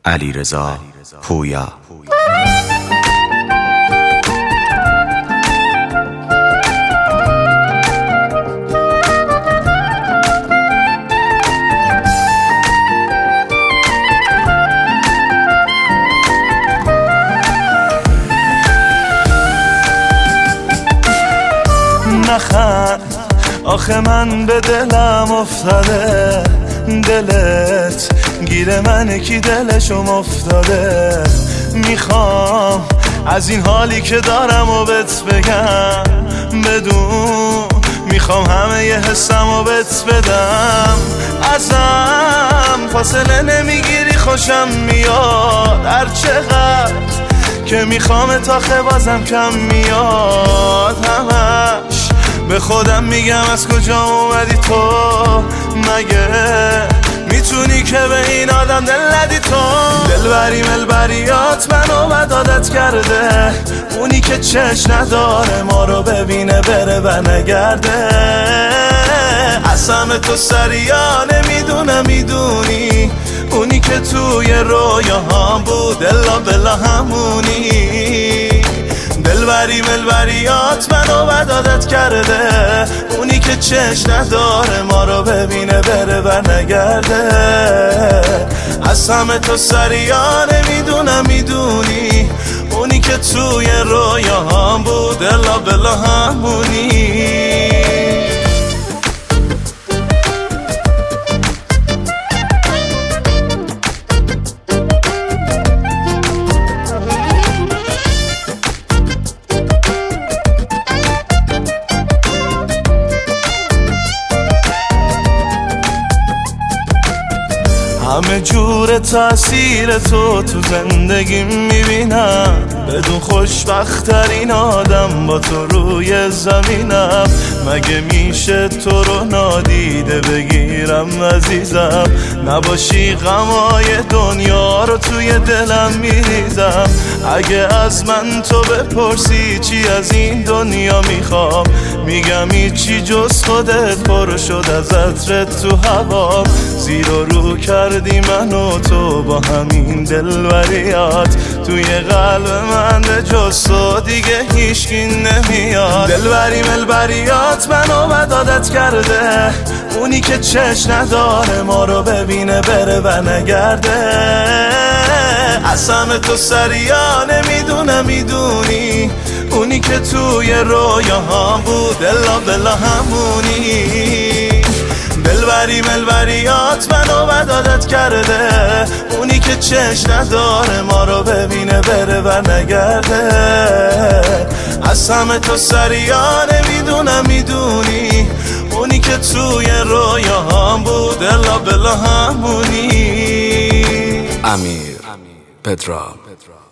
علیرضا پویا. نخند آخه من به دلم افتاده، دلت گیر منه کی دلشم افتاده. میخوام از این حالی که دارم و بهت بگم، بدون میخوام همه ی حسم و بهت بدم. ازم فاصله نمیگیری خوشم میاد، هر چقدر که میخوام تا بازم کم میاد. همش به خودم میگم از کجا اومدی تو، مگه میتونی که به این آدم دل ندی تو؟ دلبری ملبریات منو بد عادت کرده، اونی که چش نداره ما رو ببینه بره و نگرده. قسم تو سریا نمیدونم میدونی، اونی که توی رویاهام بود الا بلا همونی. دلبری ملبریات منو بد عادت کرده، اونی که چش نداره ما رو ببینه بره و نگرده. قسم تو سریا نمیدونم میدونی، اونی که توی رویاهام بود الا بلا همونی. همه جور تأثیر تو زندگی میبینم، بدون خوشبخت‌ترین آدم با تو روی زمینم. مگه میشه تو رو نادیده بگیرم عزیزم، نباشی غمای دنیا رو توی دلم میریزم. اگه از من تو بپرسی چی از این دنیا میخوام، میگم هیچی جز خودت، پر شد از عطرت تو هوا. زیر و رو کردی من و تو با همین دلبریات، توی قلب من به جز تو دیگه هیچکی نمیاد. دلبری ملبریات منو بد عادت کرده، اونی که چش نداره ما رو ببینه بره و نگرده. قسم تو سریا نمیدونم میدونی، اونی که توی رویاهام بود الا بلا همونی. دلبری ملبریات منو بد عادت کرده، اونی که چش نداره ما رو ببینه بره و نگرده. قسم تو سریا نمیدونم میدونی، اونی که توی رویاهام بود الا بلا همونی. امیر پدرام.